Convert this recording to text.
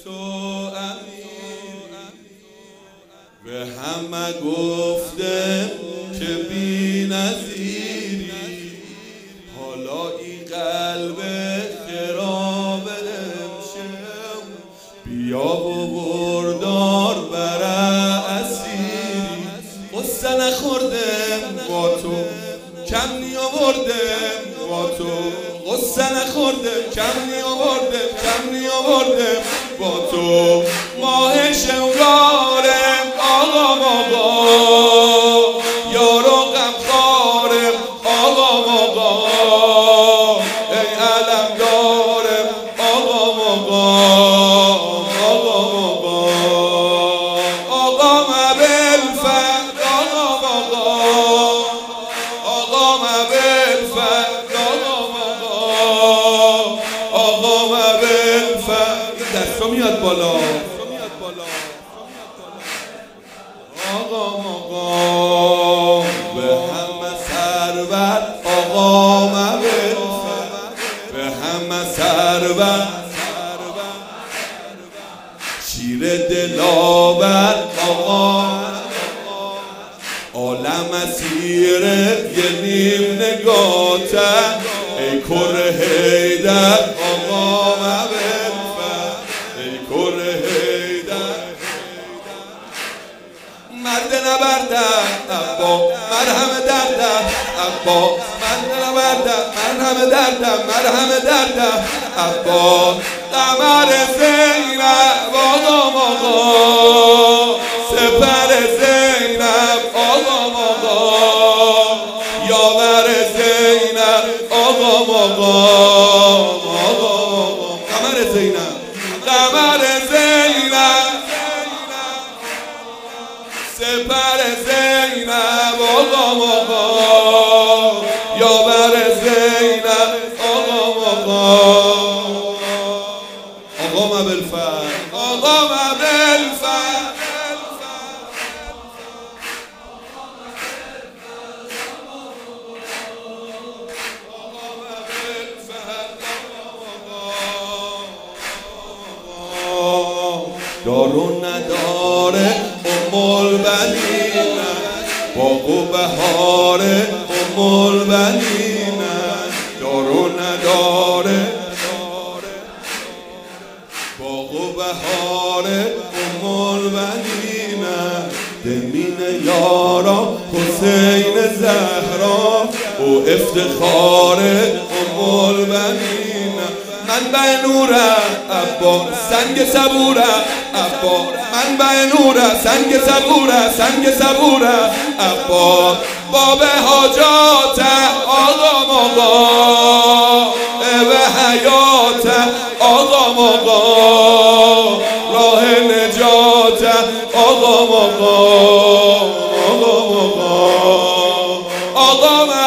تو امیر به همه گفتم که بی نظیری، حالا این قلب خراب امشب بیا و بردار برا اسیری. قصه نخوردم با تو کم نیاوردم با تو، قصه نخوردم کم نیاوردم با تو. ماه شنگارم آقا یارو غمخوارم آقا ای علم دارم آقا مبلفت آقا مبلفت آقا مبلفت. دستا میاد بالا آقا به همه سرور آقا مبلفت، به همه سرور شیر دلاور آقا عالم اسیر یه نیم نگاته ای کره حیدر آقا مبلفت، ای کره حیدر. مرد نبردم ابا مرهم دردم ابا، مرد نبردم مرهم دردم ابا. قمر زینب آقا سپر زینب آقا یاور زینب آقا قمر زینب سپر زینب آقا یاور زینب آقا مبلفت آقا مبلفت. دارو نداره البنین باغ و بهار البنین، دارو نداره باغ و بهار البنین. دمین یارا حسین زهرا و افتخار البنین. منبع نوره ابا سنگ صبوره ابا، منبع نوره سنگ صبوره ابا. باب حاجات آقا به حیات آقا راه نجات آقا